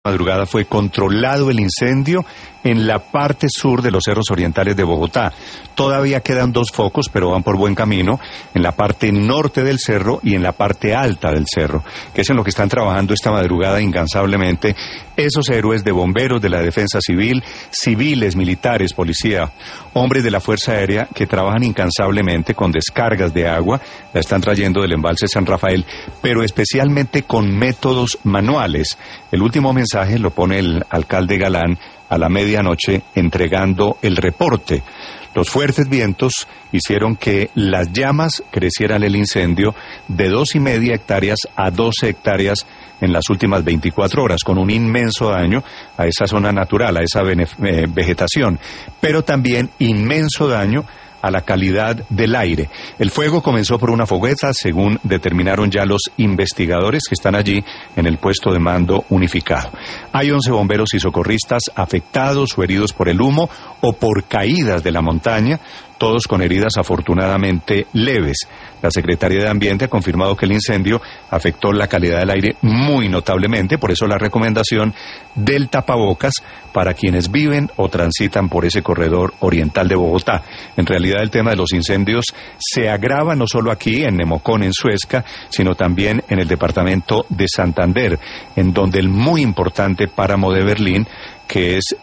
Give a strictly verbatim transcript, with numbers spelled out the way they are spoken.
madrugada fue controlado el incendio en la parte sur de los cerros orientales de Bogotá. Todavía quedan dos focos, pero van por buen camino, en la parte norte del cerro y en la parte alta del cerro, que es en lo que están trabajando esta madrugada incansablemente esos héroes de bomberos, de la defensa civil, civiles, militares, policía, hombres de la Fuerza Aérea que trabajan incansablemente con descargas de agua, la están trayendo del embalse San Rafael, pero especialmente con métodos manuales. El último mensaje lo pone el alcalde Galán a la medianoche entregando el reporte. Los fuertes vientos hicieron que las llamas crecieran el incendio de dos y media hectáreas a doce hectáreas en las últimas veinticuatro horas, con un inmenso daño a esa zona natural, a esa eh, vegetación, pero también inmenso daño a la calidad del aire. El fuego comenzó por una fogueta, según determinaron ya los investigadores que están allí en el puesto de mando unificado. Hay once bomberos y socorristas afectados o heridos por el humo o por caídas de la montaña, todos con heridas afortunadamente leves. La Secretaría de Ambiente ha confirmado que el incendio afectó la calidad del aire muy notablemente, por eso la recomendación del tapabocas para quienes viven o transitan por ese corredor oriental de Bogotá. En realidad el tema de los incendios se agrava no solo aquí en Nemocón, en Suezca, sino también en el departamento de Santander, en donde el muy importante páramo de Berlín, que es